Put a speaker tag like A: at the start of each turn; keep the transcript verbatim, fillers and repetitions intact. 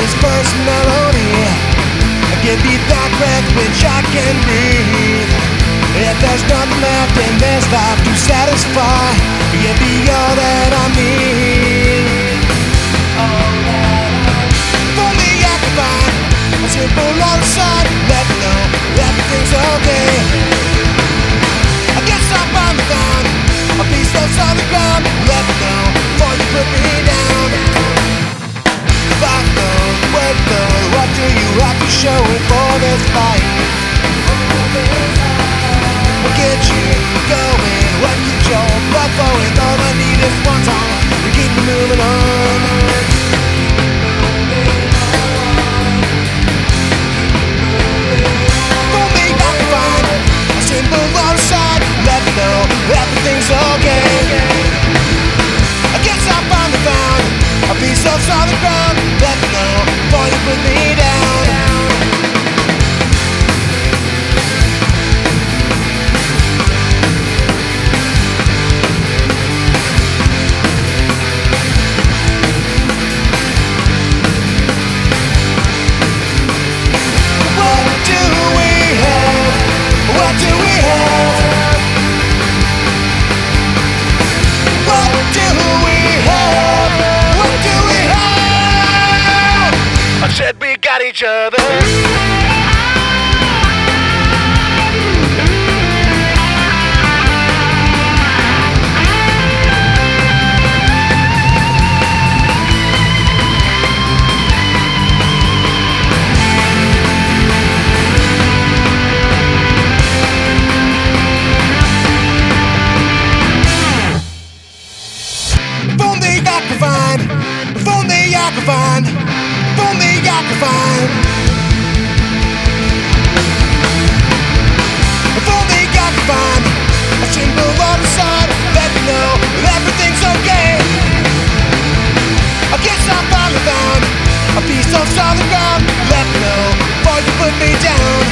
A: this first melody. Give me that breath which I can breathe. If there's nothing left in this life to satisfy, give me all that I need. All that I need. If only I could find a simple love side, let me know everything's okay. I guess I finally found a piece of solid ground. Let me know before you put me down. If I know the word though, what do you have to show it for this fight? What gets you going? What keeps your blood flowing? All I need is one song to keep me moving on. If only I could find a simple other side, let me know everything's okay. I guess I finally found a piece of solid ground. Let me know before you put me down. What do we have? What do we have? What do we have? What do we have? I said we got each other. If only I could find, if only I could find, if only I could find. If only I could find a simple other side, let me know everything's okay. I guess I finally found a piece of solid ground. Let me know before you put me down.